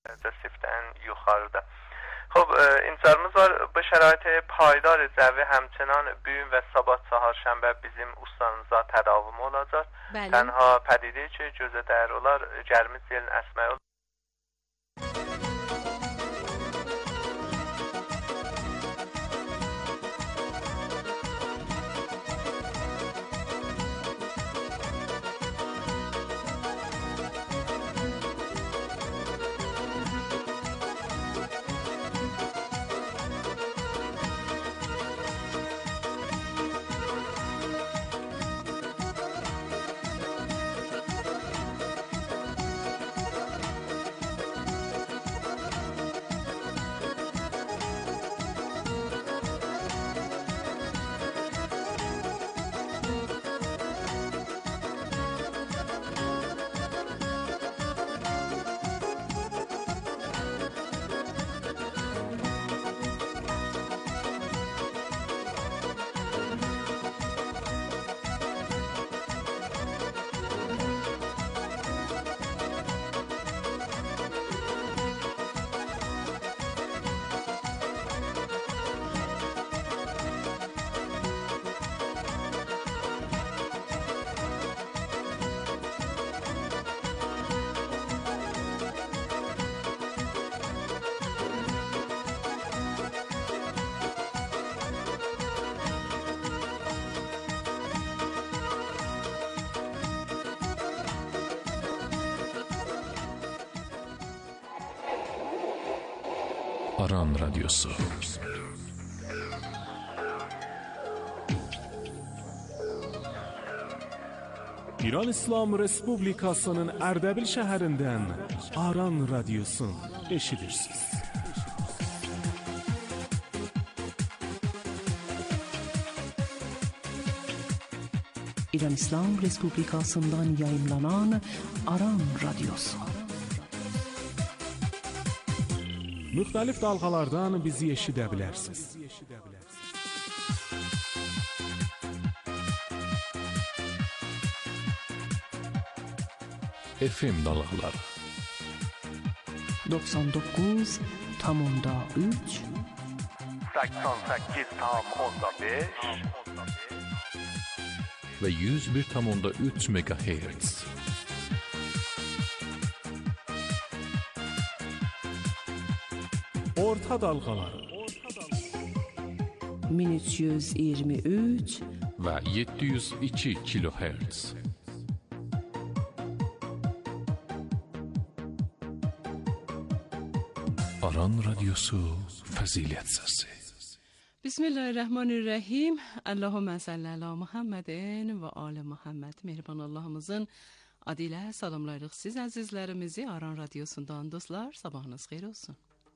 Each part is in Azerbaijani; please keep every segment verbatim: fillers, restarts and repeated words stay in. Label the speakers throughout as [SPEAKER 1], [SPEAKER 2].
[SPEAKER 1] Sifdən yuxarıda. خب انتظارımız var. Bu şərait payidar cəvi həmçinin bu gün və sabah çaharşənbə bizim ustanıza tədavüm olacaq. Bəli. Tənha pədidə ki, gözə dəyər olar, gəlmiş ilin əsməyi olur.
[SPEAKER 2] Aran Radyosu. İran İslam Respublikasının Ərdəbil şəhərindən Aran Radyosu eşidirsiniz.
[SPEAKER 3] İran İslam Respublikasından yayımlanan Aran Radyosu.
[SPEAKER 2] Müxtəlif dalğalardan bizi eşidə bilərsiniz. F M dalğaları
[SPEAKER 3] doksan doqquz tam üç
[SPEAKER 1] səksən səkkiz tam beş
[SPEAKER 2] və yüz bir tam üç megahertz. Orta dalğaları
[SPEAKER 3] min üç yüz iyirmi üç
[SPEAKER 2] və yeddi yüz iki kilohertz. Aran Radyosu Fəzilət Səsi.
[SPEAKER 4] Bismillahirrahmanirrahim. Allahümme salli ala Muhammedin və ali Muhammed. Mehriban Allahımızın adı ilə salamlayırıq siz əzizlərimizi. Aran Radyosundan dostlar, sabahınız xeyir olsun.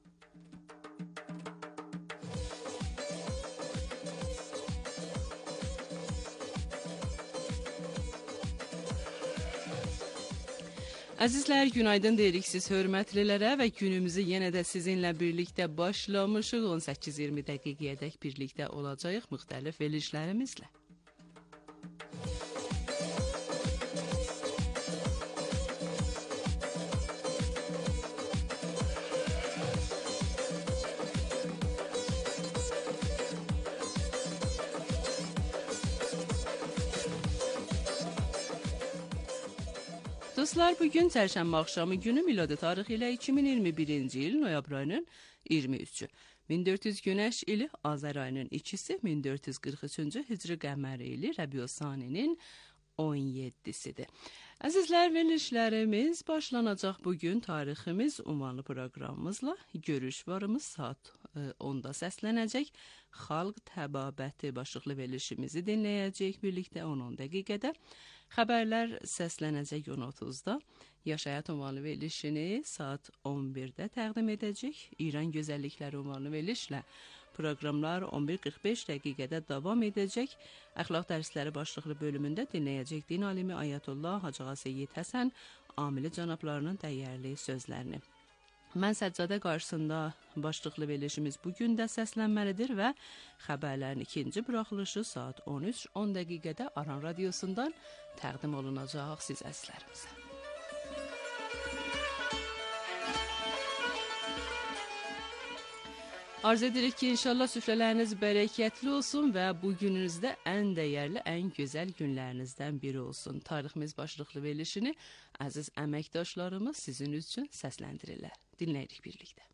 [SPEAKER 4] Əzizlər, günaydın deyirik siz hörmətlilərə və günümüzü yenə də sizinlə birlikdə başlamışıq. on səkkiz iyirmi dəqiqəyədək birlikdə olacağıq müxtəlif verilişlərimizlə. Dostlar, bugün çərşənbə axşamı günü miladi tarixi ilə iki min iyirmi birinci il noyabr ayının iyirmi üçü. min dörd yüz günəş ili Azər ayının ikisi, min dörd yüz qırx üçüncü hicri qəməri ili Rəbiüs-Saninin on yeddisidir. Əzizlər, verilişlərimiz başlanacaq bugün tariximiz ünvanlı proqramımızla. Görüş varımız saat onda səslənəcək. Xalq təbabəti başlıqlı verilişimizi dinləyəcək birlikdə on on dəqiqədə. Xəbərlər səslənəcək on otuzda. Yaşayat ünvanlı verilişini saat on birdə təqdim edəcək. İran gözəllikləri ünvanlı verilişlə proqramlar on bir qırx beş dəqiqədə davam edəcək. Əxlaq dərsləri başlıqlı bölümündə dinləyəcək din alimi Ayətullah Hacığa Seyyid Həsən Amili cənablarının dəyərli sözlərini. Mən Səccadə qarşısında başlıqlı verilişimiz bugün də səslənməlidir və xəbərlərin ikinci buraxılışı saat on üç on dəqiqədə Aran Radyosundan təqdim olunacaq siz əzizlərimizə. Arzu edirik ki inşallah süfrələriniz bərəkətli olsun və bu gününüzdə ən dəyərli, ən gözəl günlərinizdən biri olsun. Tariximiz başlıqlı verilişini əziz əməkdaşlarımız sizin üçün səsləndirirlər. Dinləyirik birlikdə.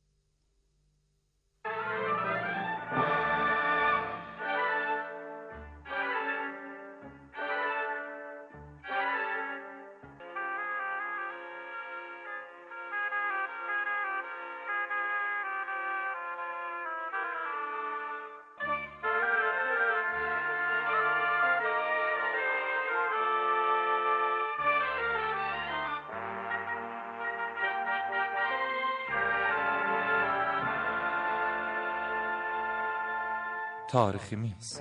[SPEAKER 5] Tariximiz.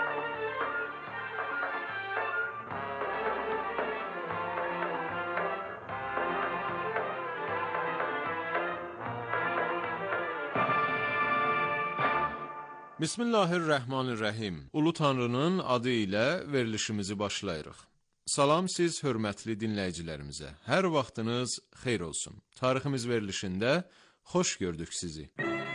[SPEAKER 6] Bismillahirrahmanirrahim. Ulu Tanrının adı ilə verilişimizi başlayırıq. Salam siz hörmətli dinləyicilərimizə. Hər vaxtınız xeyir olsun. Tariximiz verilişində xoş gördük sizi.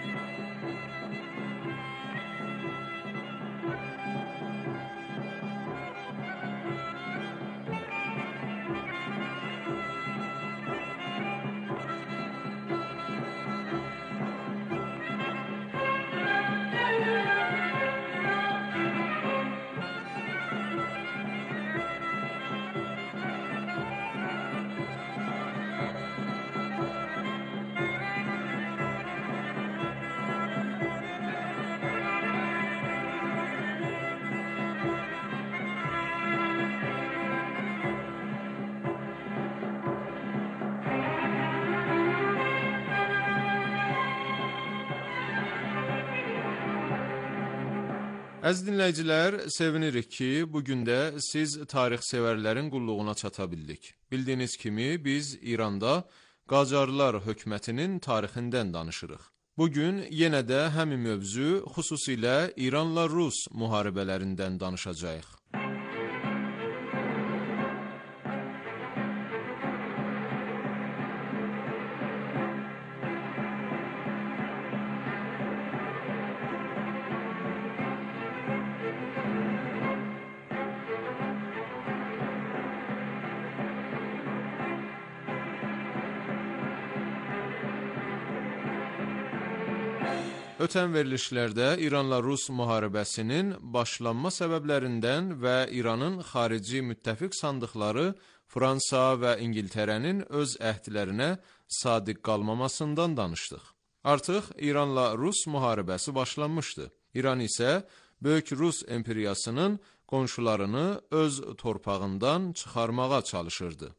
[SPEAKER 6] Əziz dinləyicilər, sevinirik ki, bugün də siz tarix sevərlərin qulluğuna çata bildik. Bildiyiniz kimi, biz İranda Qacarlar hökumətinin tarixindən danışırıq. Bugün yenə də həmin mövzu, xüsusilə İranla Rus müharibələrindən danışacağıq. Ötən verilişlərdə İranla Rus müharibəsinin başlanma səbəblərindən və İranın xarici müttəfiq sandıqları Fransa və İngiltərənin öz əhdlərinə sadiq qalmamasından danışdıq. Artıq İranla Rus müharibəsi başlanmışdı. İran isə Böyük Rus imperiyasının qonşularını öz torpağından çıxarmağa çalışırdı.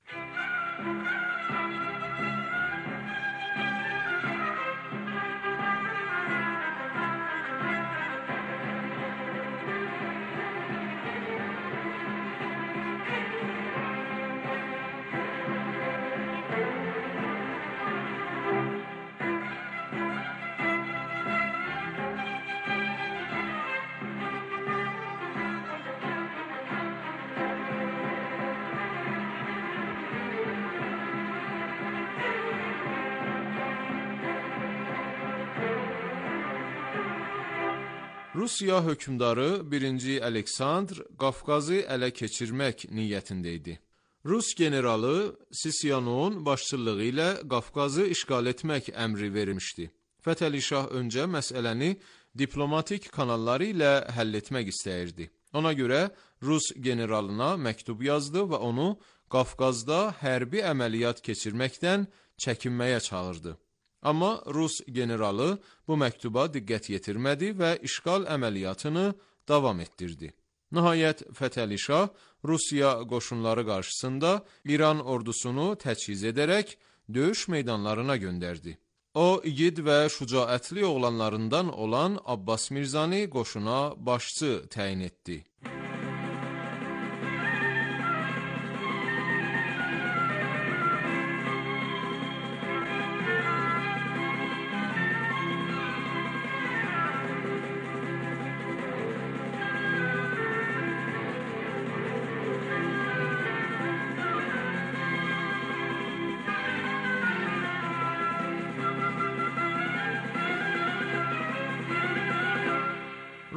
[SPEAKER 6] Rusiya hökmdarı birinci Aleksandr Qafqazı ələ keçirmək niyyətində idi. Rus generalı Sisyanovun başçılığı ilə Qafqazı işğal etmək əmri vermişdi. Fətəli Şah öncə məsələni diplomatik kanalları ilə həll etmək istəyirdi. Ona görə Rus generalına məktub yazdı və onu Qafqazda hərbi əməliyyat keçirməkdən çəkinməyə çağırdı. Amma Rus generalı bu məktuba diqqət yetirmədi və işğal əməliyyatını davam etdirdi. Nəhayət Fətəli Şah Rusiya qoşunları qarşısında İran ordusunu təchiz edərək döyüş meydanlarına göndərdi. O, igid və şücaətli oğlanlarından olan Abbas Mirzani qoşuna başçı təyin etdi.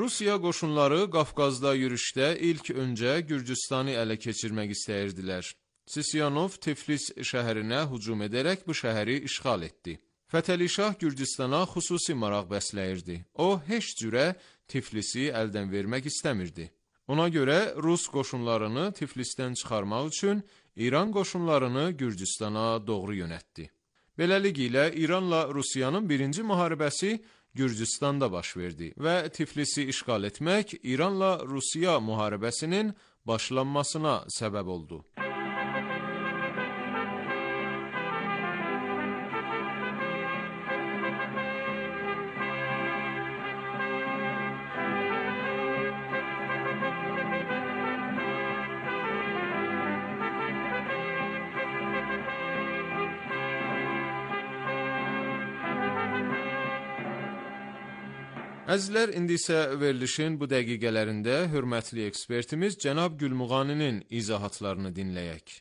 [SPEAKER 6] Rusiya qoşunları Qafqazda yürüşdə ilk öncə Gürcüstanı ələ keçirmək istəyirdilər. Sisyanov Tiflis şəhərinə hücum edərək bu şəhəri işğal etdi. Fətəli Şah Gürcüstana xüsusi maraq bəsləyirdi. O, heç cürə Tiflisi əldən vermək istəmirdi. Ona görə Rus qoşunlarını Tiflisdən çıxarmaq üçün İran qoşunlarını Gürcüstana doğru yönətdi. Beləliklə, İranla Rusiyanın birinci müharibəsi Gürcüstanda baş verdi və Tiflisi işğal etmək İranla Rusiya müharibəsinin başlanmasına səbəb oldu. Əzizlər, indi isə verilişin bu dəqiqələrində hörmətli ekspertimiz cənab Gülmuğaninin izahatlarını dinləyək.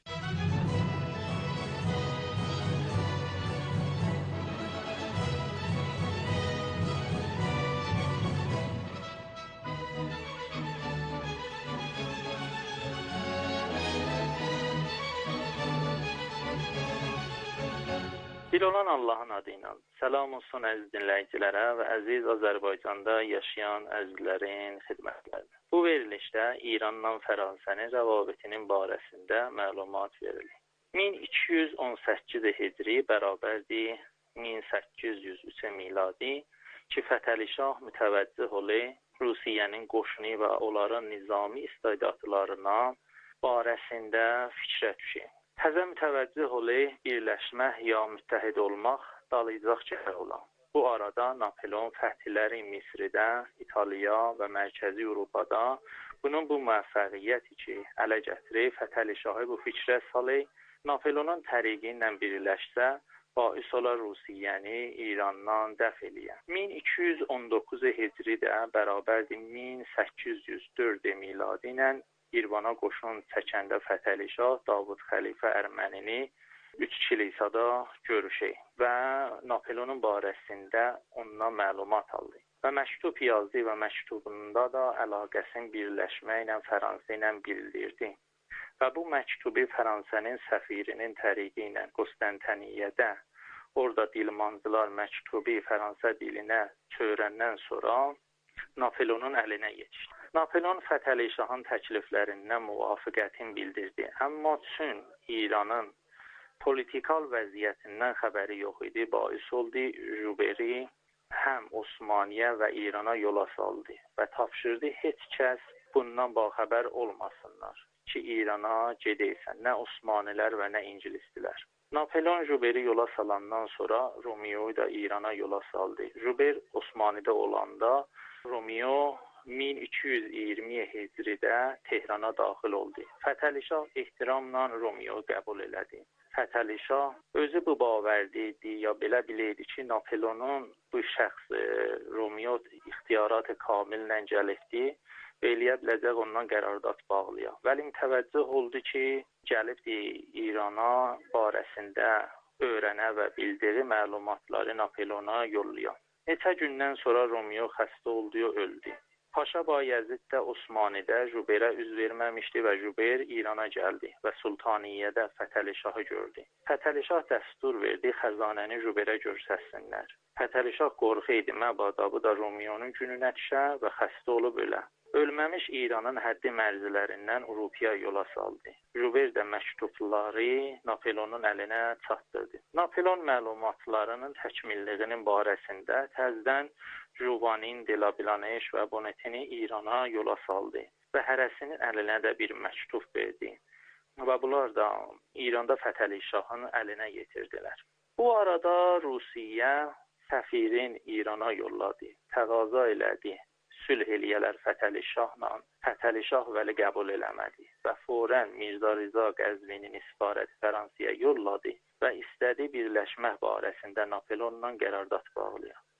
[SPEAKER 5] Bir olan Allahın adıyla. Salam olsun əziz dinləyicilərə və əziz Azərbaycanda yaşayan əzizlərin xidmətlərinə. Bu verilişdə İranla Fransənin rəvabətinin barəsində məlumat verilir. min iki yüz on səkkiz hicri bərabərdir min səkkiz yüz üç miladi ki, Fətəli Şah mütəvəccüh olı Rusiyanın qoşunu və onların nizami istedadlarına barəsində fikrə düşür. Təzə mütəvəccüh olı birləşmək ya müttəhid olmaq dalayacaq gərək olan. Bu arada Napoleon fətihləri Misridə, İtaliya və Mərkəzi Avropada bunun bu müvəffəqiyyəti ki, ələ gətirib Fətəli Şahı bu fikrə salıb, Napoleonun təriqi ilə birləşsə, baüs olar Rusiyanı İrandan dəf eləyə. min iki yüz on doqquz hicri də bərabərdir min səkkiz yüz dörd miladi ilə İrvana qoşun çəkəndə Fətəli Şah Davud Xəlifə Ərmənini üç kilisada görüşək və Napoleonun barəsində ondan məlumat aldı. Və məktub yazdı və məktubunda da əlaqəsinin birləşməklə Fransa ilə bildirdi. Və bu məktubu Fransənin səfirinin təriqi ilə Konstantiniyyədə, orada dilmancılar məktubu Fransa dilinə çevirəndən sonra Napoleonun əlinə geçdi. Napoleon Fətəli Şahın təkliflərindən müvafiqətini bildirdi. Amma çün İranın politikal vəziyyətindən xəbəri yox idi, baüs oldu Juberi həm Osmaniyə və İrana yola saldı və tapşırdı heç kəs bundan baxəbər olmasınlar ki, İrana gedəysən, nə Osmanilər və nə İngilistilər. Napoleon Juberi yola salandan sonra Romeo'yu da İrana yola saldı. Juber Osmani'də olanda Romeo min iki yüz iyirmi hicridə Tehrana daxil oldu. Fətəli Şah ehtiramla Romeo qəbul elədi. Fətəli Şah özü bu bavərdə idi ya belə biləydi ki, Napoleonun bu şəxs Romeo ixtiyarat-ı kamillə gəlibdi və eləyə biləcək ondan qərardat bağlaya. Vəlim təvəccüh oldu ki, gəlibdi İrana barəsində öyrənə və bildiri məlumatları Napoleona yollaya. Neçə gündən sonra Romeo xəstə oldu, öldü. Paşa Bayezid də Osmanidə Juberə üz verməmişdi və Juber İrana gəldi və Sultaniyyədə Fətəli Şahı gördü. Fətəli Şah dəstur verdi xəzanəni Juberə görsəsinlər. Fətəli Şah qorxuydu, məbada bu da Romeonun gününə düşə və xəstə olub ölə. Ölməmiş İranın həddi mərzilərindən Avropaya yola saldı. Juber də məktubları Napoleonun əlinə çatdırdı. Napoleon məlumatlarının təkmilliğinin barəsində təzdən Juvanin, Delablaneş və Bonetini İrana yola saldı və hərəsinin əlinə də bir məktub verdi. Və bunlar da İranda Fətəli Şahın əlinə yetirdilər. Bu arada Rusiya səfirin İrana yolladı, təqaza elədi. Sülh eləyələr Fətəli Şahla, Fətəli Şah vəli qəbul eləmədi və fərən Mirza Rza Qəzvinin isfarəti Fransaya yolladı və istədi birləşmək barəsində Napoleonla qərardat bağlaya.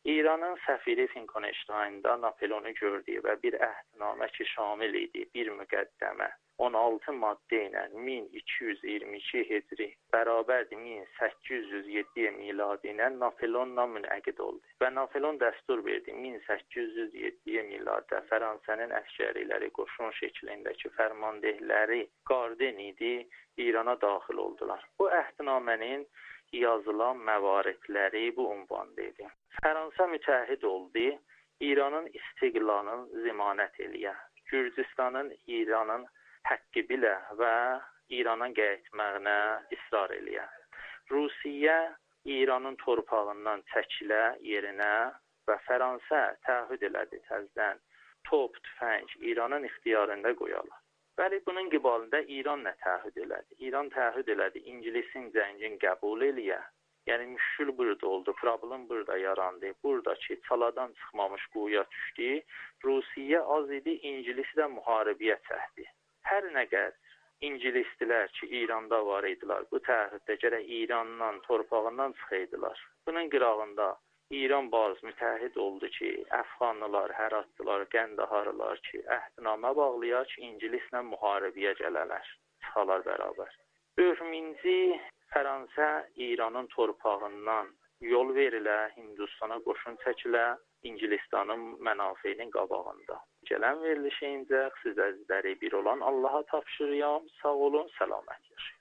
[SPEAKER 5] İranın səfiri Finkenstein-da Napoleonu gördüyü və bir əhdnamə ki şamil idi, bir müqəddəmə, on altı maddə ilə min iki yüz iyirmi iki hicri bərabərdir min səkkiz yüz yeddi miladi ilə Napoleonla münəqid oldu. Və Napoleon dəstur verdi min səkkiz yüz yeddi miladdə Fransa'nın əskəriləri qoşun şəklindəki fərmandehləri Garden idi, İrana daxil oldular. Bu əhdnamənin yazılan məvaridləri bu ünvanda idi. Fransa mütəhid oldu, İranın istiqlalını zəmanət eləyə, Gürcüstanın İranın həqqi bilə və İrana qayıtmağına israr eləyə. Rusiya İranın torpağından çəkilə yerinə və Fransa təahhüd elədi təzdən top, tüfəng İranın ixtiyarında qoyarlar. Bəli, bunun qibalında İran nə təahhüd elədi? İran təahhüd elədi İngilisin cəngin qəbul eləyə. Yəni müşkül burada oldu, problem burada yarandı. Buradakı çaladan çıxmamış quyuya düşdü. Rusiya az idi, İngilisi də müharibəyə çəkdi. Hər nə qədər İngilisdilər ki, İranda var idilər, bu təahhüddə gərək İrandan, torpağından çıxaydılar. Bunun qırağında İran baz mütəhid oldu ki, Əfqanlılar, Həratçılar, Qəndaharlılar ki, əhdnamə bağlayar ki, İngilislə müharibəyə gələlər, çıxalar bərabər. Örminci Fransa İranın torpağından yol verilə, Hindistana qoşun çəkilə, İngilistanın mənafeyinin qabağında. Gələn verilişincə siz əzizləri bir olan Allaha tapşırıyam. Sağ olun, səlamət yaşayın.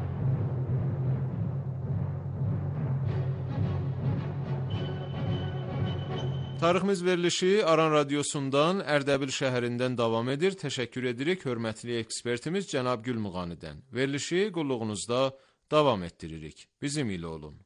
[SPEAKER 6] Tariximiz verilişi Aran Radiosundan Ərdəbil şəhərindən davam edir. Təşəkkür edirik hörmətli ekspertimiz cənab Gülmuğanidən. Verilişi qulluğunuzda davam etdiririk. Bizim ilə olun.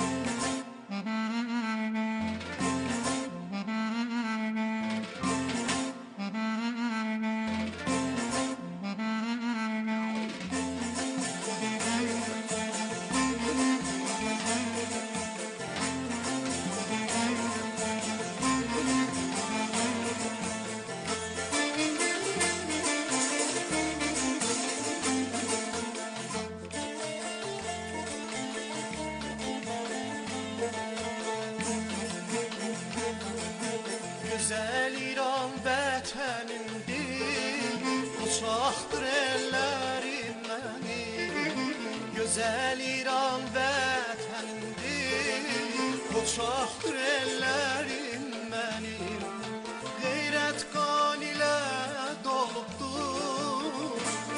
[SPEAKER 7] Güzel İran vətənimdir, uçaqdır ellərim mənim. Güzel İran vətənimdir, uçaqdır ellərim mənim. Qeyrət qan ilə dolubdur,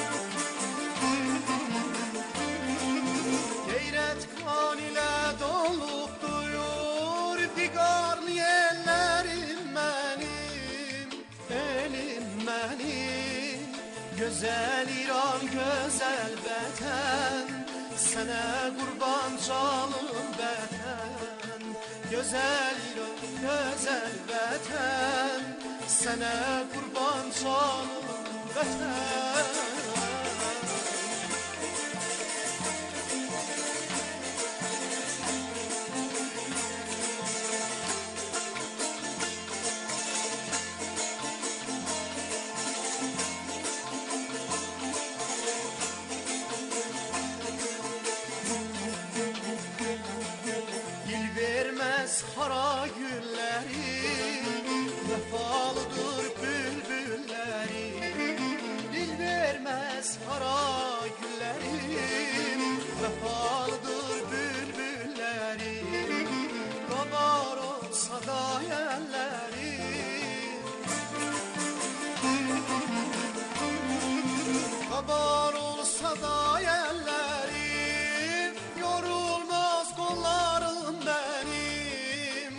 [SPEAKER 7] qeyrət qan ilə dolubdur, biqarlı ellərim mənim, elim mənim. Gözəl İran, gözəl vətən, sənə qurban canım vətən. Gözəl İran, gözəl vətən, sənə qurban canım vətən. Hara gülləri, vəfalıdır bülbülləri. Dil verməz hara gülləri, vəfalıdır bülbülləri. Qabar olsa da yəlləri, qabar olsa da yəlləri. Yorulmaz qollarım mənim,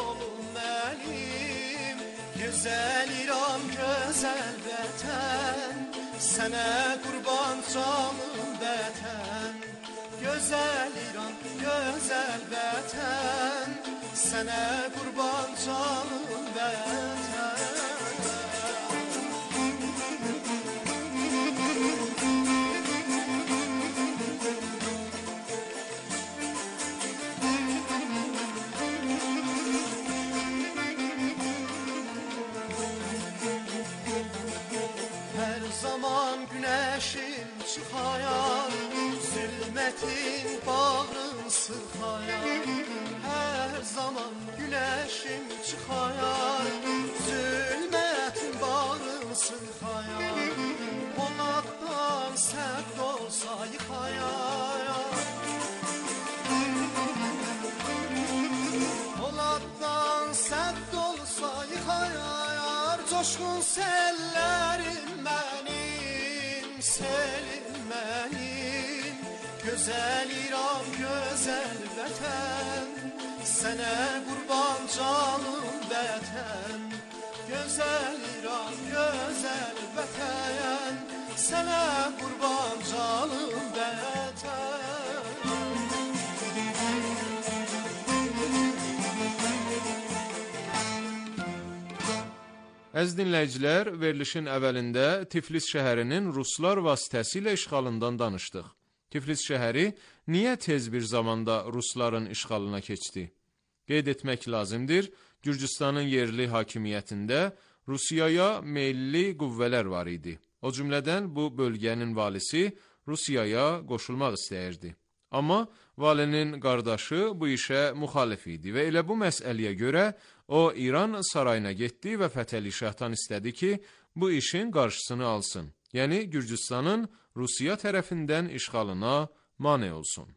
[SPEAKER 7] Gözəl İran, gözəl vətən, sənə qurban canım vətən. Gözəl İran, gözəl vətən, sənə qurban canım vətən. Zaman güneşin çıxayan, zülm Zülmetin bağrın sıxayar, her zaman güneşim çıkayar. Zülmetin bağrın sıxayar, onlardan sert olsa yıkayar. Onlardan sert olsa yıkayar. Coşkun sellerim benim, selim benim. Güzel İran, güzel vətən, sənə qurban canım vətən. Güzel İran, güzel vətən, sənə qurban canım vətən.
[SPEAKER 6] Əziz dinləyicilər, verilişin əvvəlində Tiflis şəhərinin ruslar vasitəsilə işğalından danışdıq. Tiflis şəhəri niyə tez bir zamanda rusların işğalına keçdi? Qeyd etmək lazımdır, Gürcüstanın yerli hakimiyyətində Rusiyaya meyilli qüvvələr var idi. O cümlədən bu bölgənin valisi Rusiyaya qoşulmaq istəyirdi. Amma valinin qardaşı bu işə müxalif idi və elə bu məsələyə görə o İran sarayına getdi və Fətəli Şahdan istədi ki, bu işin qarşısını alsın. Yəni Gürcüstanın Rusiya tərəfindən işğalına mane olsun.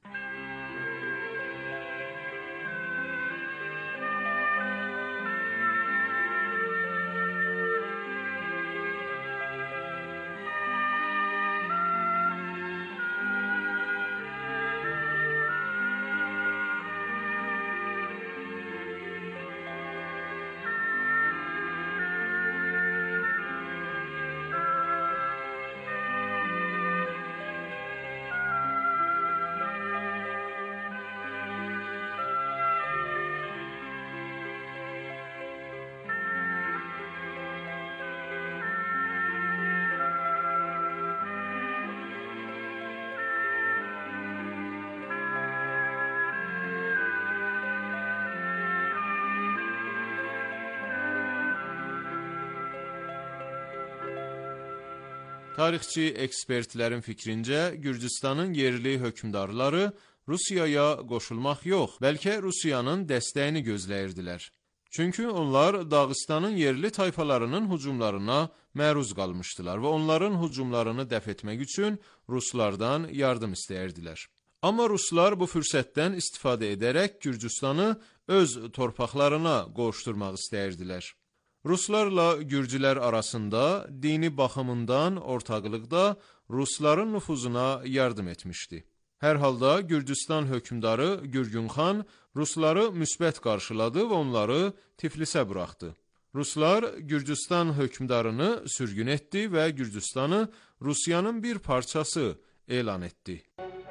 [SPEAKER 6] Tarixçi ekspertlərin fikrincə, Gürcüstanın yerli hökmdarları Rusiyaya qoşulmaq yox, bəlkə Rusiyanın dəstəyini gözləyirdilər. Çünki onlar Dağıstanın yerli tayfalarının hücumlarına məruz qalmışdılar və onların hücumlarını dəf etmək üçün Ruslardan yardım istəyirdilər. Amma Ruslar bu fürsətdən istifadə edərək Gürcüstanı öz torpaqlarına qovuşturmaq istəyirdilər. Ruslarla Gürcülər arasında dini baxımından ortaqlıqda Rusların nüfuzuna yardım etmişdi. Hər halda Gürcüstan hökmdarı Gürgün xan Rusları müsbət qarşıladı və onları Tiflisə buraxdı. Ruslar Gürcüstan hökmdarını sürgün etdi və Gürcüstanı Rusiyanın bir parçası elan etdi.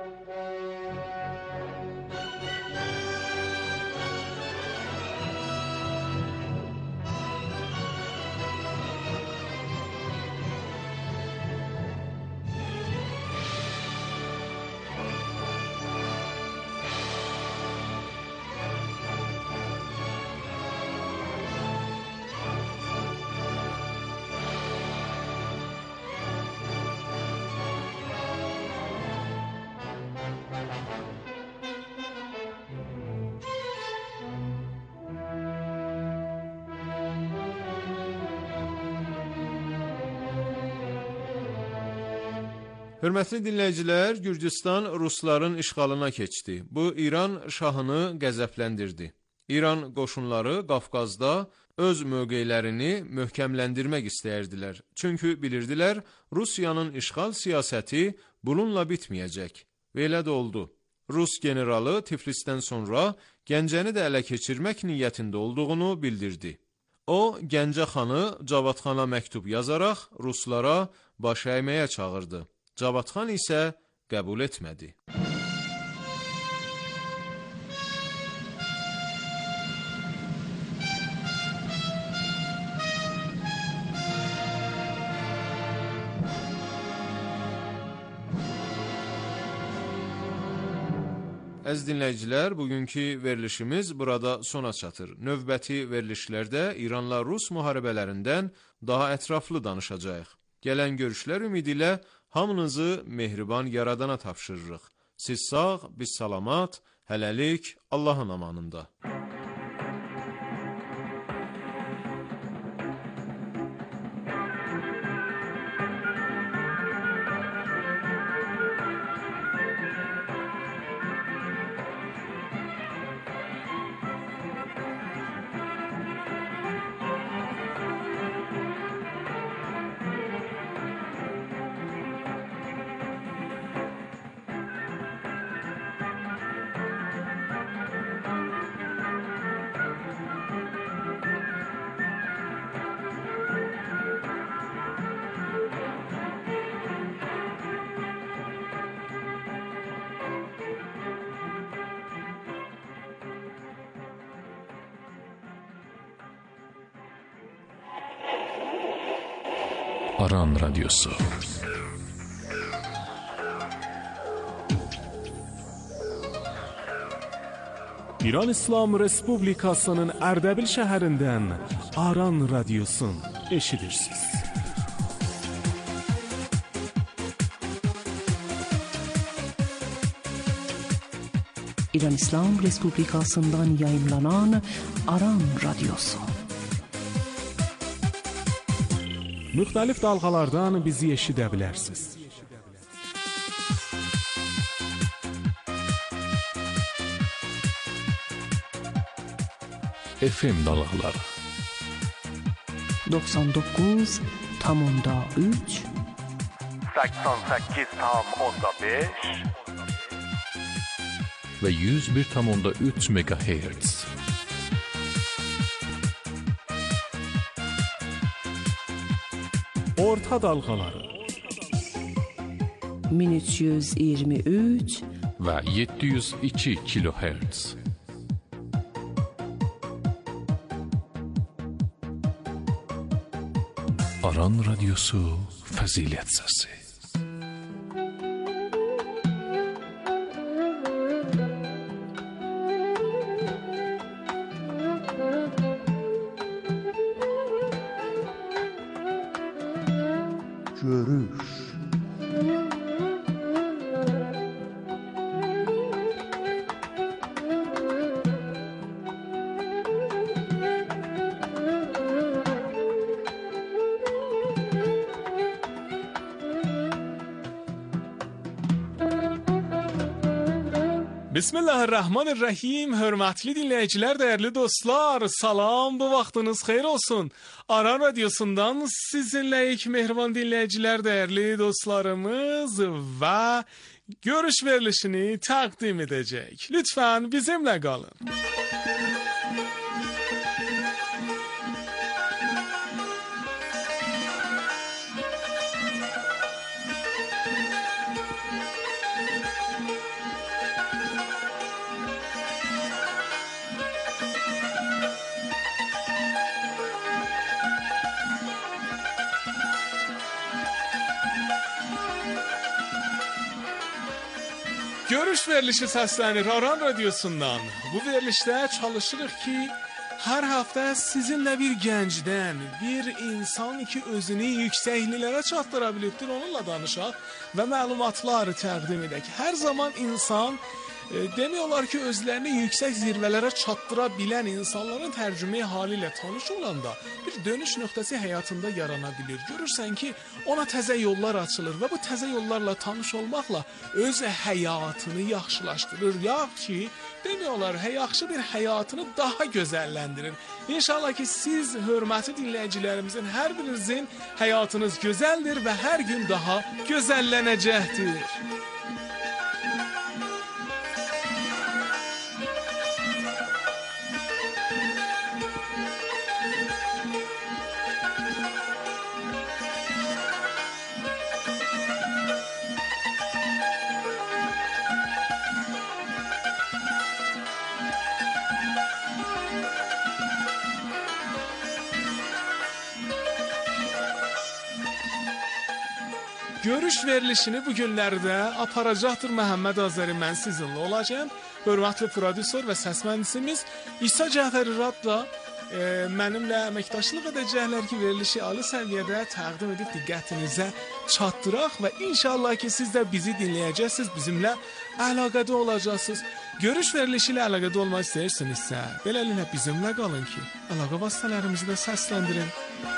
[SPEAKER 6] Hörmətli dinləyicilər, Gürcüstan Rusların işğalına keçdi. Bu, İran şahını qəzəbləndirdi. İran qoşunları Qafqazda öz mövqeylərini möhkəmləndirmək istəyirdilər. Çünki bilirdilər, Rusiyanın işğal siyasəti bununla bitməyəcək. Və elə də oldu. Rus generalı Tiflisdən sonra Gəncəni də ələ keçirmək niyyətində olduğunu bildirdi. O, Gəncə xanı Cavadxana məktub yazaraq Ruslara baş əyməyə çağırdı. Cavadxan isə qəbul etmədi. Əziz dinləyicilər, bugünkü verilişimiz burada sona çatır. Növbəti verilişlərdə İranla Rus müharibələrindən daha ətraflı danışacağıq. Gələn görüşlər ümidi ilə hamınızı mehriban yaradana tapşırırıq. Siz sağ, biz salamat, hələlik Allahın amanında.
[SPEAKER 2] Aran Radyosu.
[SPEAKER 8] İran İslam Respublikasının Ərdəbil şəhərindən Aran Radyosun eşidirsiniz.
[SPEAKER 3] İran İslam Respublikasından yayımlanan Aran Radyosu.
[SPEAKER 8] Müxtəlif dalğalardan bizi eşidə bilərsiniz.
[SPEAKER 2] F M dalğaları
[SPEAKER 3] doksan doqquz tam onda üç
[SPEAKER 9] səksən səkkiz tam onda beş
[SPEAKER 2] və yüz bir tam onda üç megahertz.
[SPEAKER 8] Orta dalğaları
[SPEAKER 3] min üç yüz iyirmi üç
[SPEAKER 2] və yeddi yüz iki kilohertz. Aran Radyosu Fəzilət Səsi.
[SPEAKER 7] Görüş.
[SPEAKER 8] Bismillahirrahmanirrahim. Hörmətli dinləyicilər, dəyərli dostlar, salam, bu vaxtınız xeyir olsun. Aran Radyosundan sizinləyik, mehriban dinləyicilər, dəyərli dostlarımız və görüş verilişini təqdim edəcək. Lütfən bizimlə qalın. Görüş verilişi səslənir Aran Radyosundan. Bu verilişdə çalışırıq ki, hər həftə sizinlə bir gəncdən, bir insan ki, özünü yüksəkliklərə çatdıra bilibdir, onunla danışaq və məlumatlar təqdim edək. Hər zaman insan e, demək olar ki, özlərini yüksək zirvələrə çatdıra bilən insanların tərcümeyi hali ilə tanış olanda bir dönüş nöqtəsi həyatında yarana bilir. Görürsən ki, ona təzə yollar açılır və bu təzə yollarla tanış olmaqla öz həyatını yaxşılaşdırır. Ya ki, demək olar, yaxşı bir həyatını daha gözəlləndirir. İnşallah ki, siz, hörmətli dinləyicilərimizin, hər birinizin həyatınız gözəldir və hər gün daha gözəllənəcəkdir. Görüş verilişini bu günlərdə aparacaqdır Məhəmməd Azəri, mən sizinlə olacağım. Hörmətli prodüser və səs mühəndisimiz İsa Cəfəri Radda e, mənimlə əməkdaşlıq edəcəklər ki, verilişi ali səviyyədə təqdim edib diqqətinizə çatdıraq və inşallah ki, siz də bizi dinləyəcəksiniz, bizimlə əlaqədə olacaqsınız. Görüş verilişi ilə əlaqədə olmaq istəyirsinizsə, beləliklə bizimlə qalın ki, əlaqə vasitələrimizi də səsləndirin.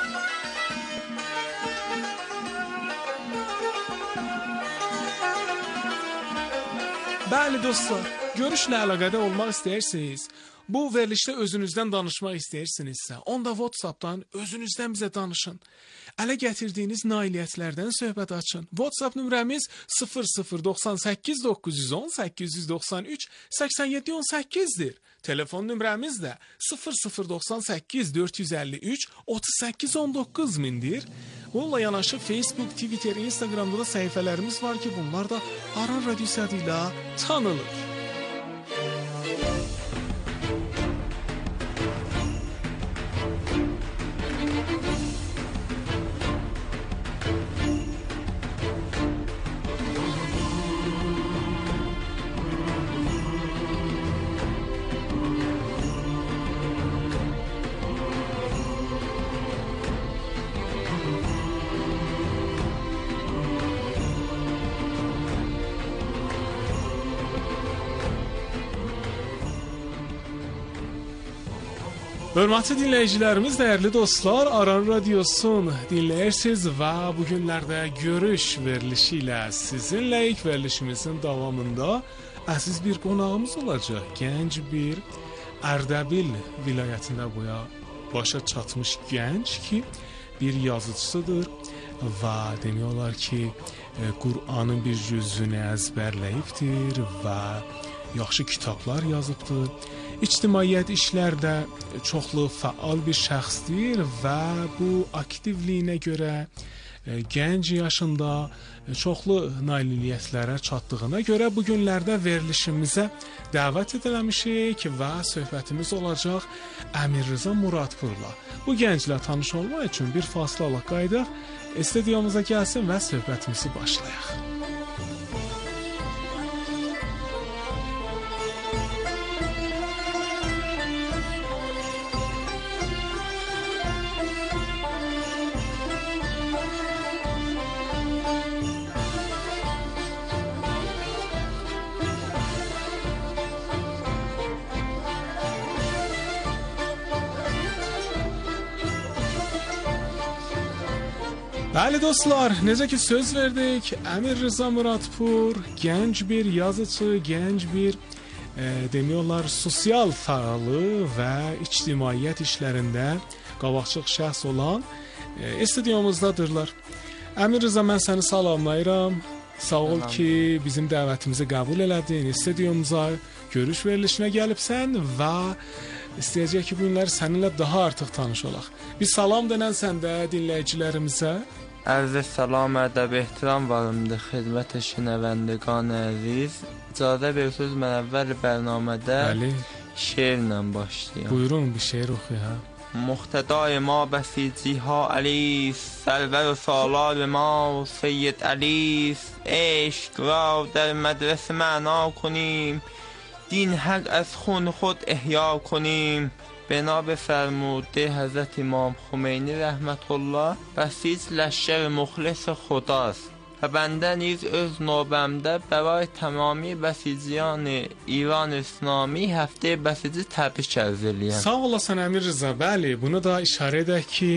[SPEAKER 8] Bəli dostlar, görüşlə əlaqədə olmaq istəyirsiniz, bu verilişdə özünüzdən danışmaq istəyirsinizsə, onda WhatsApp'dan özünüzdən bizə danışın. Ələ gətirdiyiniz nailiyyətlərdən söhbət açın. WhatsApp nömrəmiz sıfır sıfır doxsan səkkiz doqquz yüz on səkkiz yüz doxsan üç səksən yeddi on səkkizdir. Telefon nömrəmiz də sıfır sıfır doxsan səkkiz dörd yüz əlli üç otuz səkkiz on doqquz mindir. Bununla yanaşı Facebook, Twitter, Instagram'da da səhifələrimiz var ki, bunlar da Aran Radiosu adıyla tanınır. Hörmətli dinləyicilərimiz, dəyərli dostlar, Aran Radiosun dinləyirsiniz və bu günlərdə görüş verilişi ilə sizinləyik. Verilişimizin davamında əziz bir qonağımız olacaq. Gənc bir Ərdəbil vilayətində boya başa çatmış gənc ki, bir yazıcısıdır və demək olar ki, Qur'anın bir cüzünü əzbərləyibdir və yaxşı kitablar yazıbdır. İctimaiyyət işlərdə çoxlu fəal bir şəxsdir və bu aktivliyinə görə gənc yaşında çoxlu nailiyyətlərə çatdığına görə bu günlərdə verilişimizə dəvət ediləmişik və söhbətimiz olacaq Əmir Rza Muradpurla. Bu gənclə tanış olmaq üçün bir fasilə alaq qaydaq, studiyamıza gəlsin və söhbətimizi başlayaq. Bəli dostlar, necə ki söz verdik, Əmir Rza Muradpur gənc bir yazıcı, gənc bir e, demək olar sosial fəalı və ictimaiyyət işlərində qabaqcıl şəxs olan e, studiyamızdadırlar. Əmir Rza, mən səni salamlayıram. Sağ ol ki, bizim dəvətimizi qəbul elədin, studiyamıza görüş verilişinə gəlibsən və istəyəcək ki, bu günləri səninlə daha artıq tanış olaq. Bir salam denən səndə dinləyicilərimizə.
[SPEAKER 10] Ərzə salam, ədəb, ehtiram varımdır xidmət şinəvəndəqan əziz. İcazə verirsiniz, mən əvvəl bərnamədə Bəli. şeirlə başlayayım.
[SPEAKER 8] Buyurun, bir şeir oxuya.
[SPEAKER 10] Muqtədai ma bəsiciha əlis, sərvər salar ma seyyid əlis, eşq rav در مدرسه معنا کنیم، دین حق از خون خود احیا کنیم. بنا به فرموده حضرت امام خمینی رحمت الله، بسیج لشکر مخلص خداست و بنده نیز öz نوبمده برای تمامی بسیجیان ایران اسلامی هفته بسیجی təbrik arz eləyəm.
[SPEAKER 8] Sağ olasın Əmir Rza. Bəli, bunu da işarə edək ki,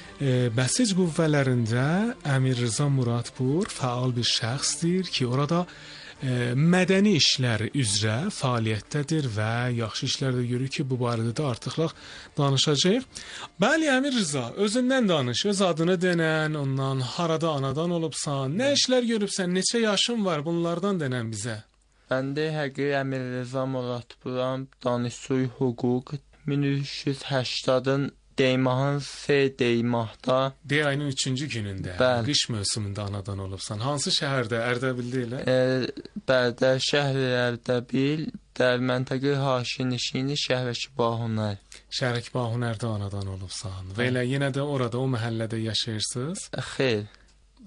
[SPEAKER 8] e, bəsic qüvvələrində Əmir Rza Muradpur fəal bir şəxsdir ki, orada e, mədəni işlər üzrə fəaliyyətdədir və yaxşı işlərdə görür ki, bu barədə də artıqlaq danışacağıq. Bəli, Əmir Rza, özündən danış, öz adını denən, ondan harada anadan olubsan, nə işlər görübsən, neçə yaşın var, bunlardan denən bizə.
[SPEAKER 10] Bəndə həqiqi Əmir Rza Muradpuram, danışçuy hüquq, min üç yüz həştadın Deymahın S Deymahda
[SPEAKER 8] D ayının üçüncü günündə, Bəl. qış mövsümündə anadan olubsan. Hansı şəhərdə? Ərdəbildə elə?
[SPEAKER 10] E, Bərdə şəhri Ərdəbil, در منطقه haşi-nişini şəhər-i Bahunər.
[SPEAKER 8] Şəhər-i Bahunərdə anadan olubsan və elə yenə də orada, o məhəllədə yaşayırsınız?
[SPEAKER 10] Xeyr.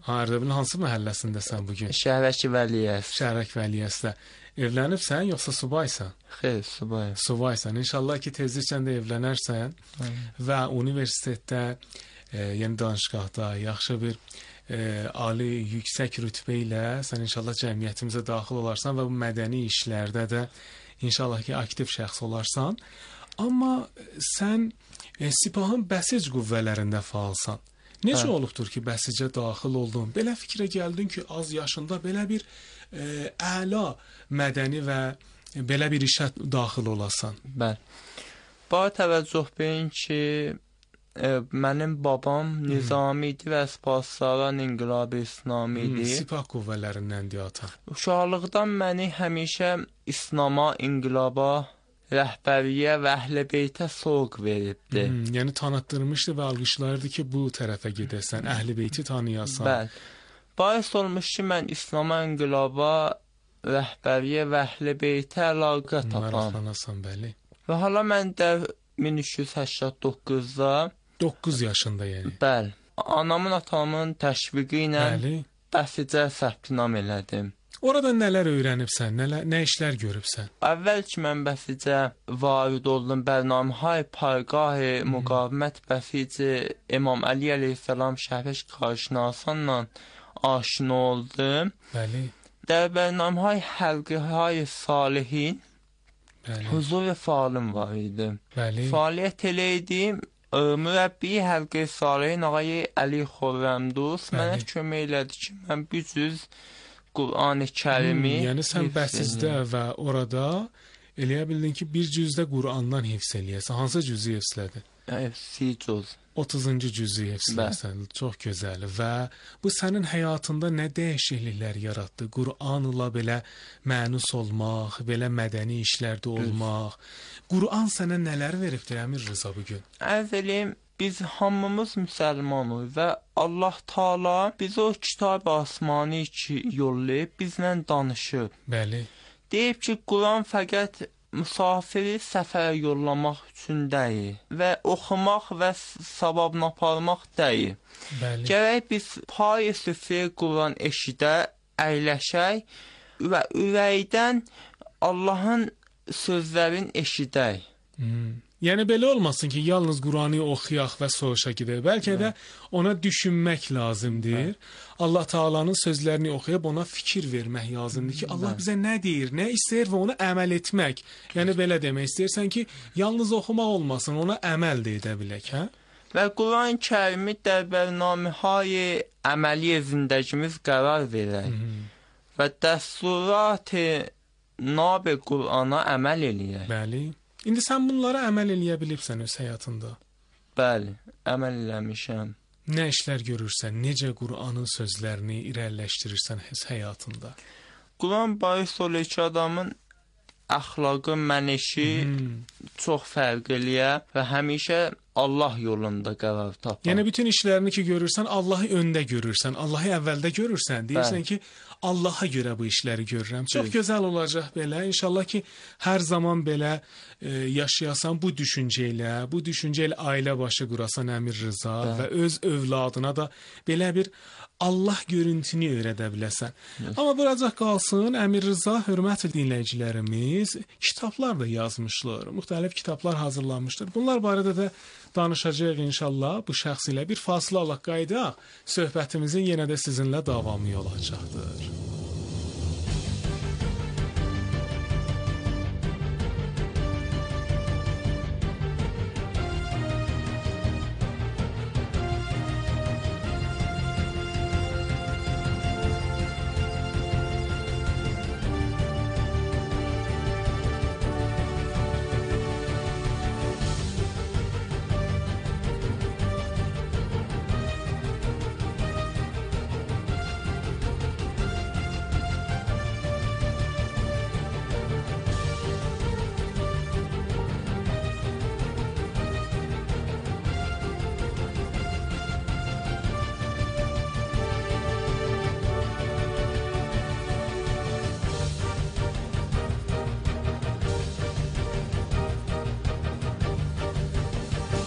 [SPEAKER 8] Ərdəbilin hansı məhəlləsindəsən bu gün?
[SPEAKER 10] Şəhərək Vəliyəs.
[SPEAKER 8] Şəhərək Vəliyəsdə. Evlənibsən yoxsa subaysan?
[SPEAKER 10] Xeyr, subayım.
[SPEAKER 8] Subaysan. İnşallah ki tezliklə də evlənərsən və universitetdə, e, yəni danışqahda yaxşı bir e, ali, yüksək rütbə ilə sən inşallah cəmiyyətimizə daxil olarsan və bu mədəni işlərdə də inşallah ki aktiv şəxs olarsan. Amma sən e, Sipahın bəsic qüvvələrində fəalsan. Necə hə. olubdur ki, bəsicə daxil oldun? Belə fikrə gəldin ki, az yaşında belə bir e, əla mədəni və belə bir işə daxil olasan.
[SPEAKER 10] Bəli. Ba təvəccüh beyin ki, e, mənim babam hmm. Nizami idi və Sipahsaran İnqilab-ı İslami idi.
[SPEAKER 8] Hmm, Sipah qüvvələrindəndir ata.
[SPEAKER 10] Uşaqlıqdan məni həmişə İslama, İnqilaba, rəhbərliyə və Əhl-i Beytə soğuq veribdi.
[SPEAKER 8] Hmm, yəni tanıtdırmışdı və alqışlardı ki, bu tərəfə gedəsən, Əhl-i Beyti tanıyasan.
[SPEAKER 10] Bəli. Baris olmuş ki, mən İslama, İnqilaba, rəhbərliyə və Əhl-i Beytə əlaqə tapam.
[SPEAKER 8] Maraqlanasan, bəli.
[SPEAKER 10] Və hala mən də min üç yüz səkkən doqquzda
[SPEAKER 8] doqquz yaşında yəni.
[SPEAKER 10] Bəli. Anamın, atamın təşviqi ilə Bəsicə səptinam elədim.
[SPEAKER 8] Orada nələr öyrənibsən, nələr, nə işlər görübsən?
[SPEAKER 10] Əvvəl ki, mən Bəsicə varid oldum, bərnamə-hay payqah-ı müqavimət Bəsici İmam Əli əleyhissalam şəhərək qarşınasanla aşina oldum.
[SPEAKER 8] Bəli.
[SPEAKER 10] Də bərnamə-hay həlqi-hay salihin huzur və faalım var idi.
[SPEAKER 8] Bəli.
[SPEAKER 10] Fəaliyyət eləydim. Mürəbbi həlqi salihin ağayı Əli Xorrəmdus mənə kömək elədi ki, mən bir cüz Qur'an-ı Kərimi
[SPEAKER 8] hmm, yəni sən Bəsizdə və orada eləyə bildin ki, bir cüzdə Qur'andan hifz eləyəsən. Hansı cüzü hifzlədin?
[SPEAKER 10] Hifzi cüz.
[SPEAKER 8] otuzuncu cüzü hifzləsən. Çox gözəl. Və bu sənin həyatında nə dəyişikliklər yaratdı? Qur'anla belə mənus olmaq, belə mədəni işlərdə olmaq. Qur'an sənə nələr veribdir Əmir Rıza bugün?
[SPEAKER 10] Ərz eləyim, biz hamımız müsəlmanıq və Allah Taala bizi o kitab asmani ki yollayıb bizlə danışıb.
[SPEAKER 8] Bəli.
[SPEAKER 10] Deyib ki, Quran fəqət müsafiri səfərə yollamaq üçün deyil və oxumaq və savabını aparmaq deyil.
[SPEAKER 8] Bəli.
[SPEAKER 10] Gərək biz pay süfrə Quran eşidə, əyləşək və ürəkdən Allahın sözlərini eşidək.
[SPEAKER 8] Hmm. Yəni belə olmasın ki, yalnız Qur'anı oxuyaq və soğuşa gedək. Bəlkə də ona düşünmək lazımdır. Allah Taala'nın sözlərini oxuyub ona fikir vermək lazımdır ki, Allah bizə nə deyir, nə istəyir və onu əməl etmək. Yəni belə demək istəyirsən ki, yalnız oxumaq olmasın, ona əməl də edə bilək, hə?
[SPEAKER 10] Və Quran-ı Kərimi də bərnamə-hay əməli zindagimiz qərar verək. Və dəsturat-ı nab Qur'ana əməl eləyək.
[SPEAKER 8] Bəli. İndi sən bunlara əməl eləyə bilibsən öz həyatında?
[SPEAKER 10] Bəli, əməl eləmişəm.
[SPEAKER 8] Nə işlər görürsən? Necə Qur'anın sözlərini irəliləşdirirsən öz həyatında?
[SPEAKER 10] Quran baris olur ki, adamın əxlaqı, mənişi hmm. çox fərq eləyə və həmişə Allah yolunda qərar tapar.
[SPEAKER 8] Yəni bütün işlərini ki görürsən, Allahı öndə görürsən, Allahı əvvəldə görürsən. Deyirsən ki, Allaha görə bu işləri görürəm. Çox Bəli. Gözəl olacaq belə. İnşallah ki, hər zaman belə e, yaşayasan bu düşüncə ilə, bu düşüncə ilə ailə başı qurasan Əmir Rıza Bəli. Və öz övladına da belə bir Allah görüntünü öyrədə biləsən. Yes. Amma buracaq qalsın, Əmir Rıza, hörmətli dinləyicilərimiz, kitablar da yazmışlar, müxtəlif kitablar hazırlanmışdır. Bunlar barədə də danışacağıq inşallah. Bu şəxs ilə bir fasilə alaq qaydaq. Söhbətimizin yenə də sizinlə davamı olacaqdır.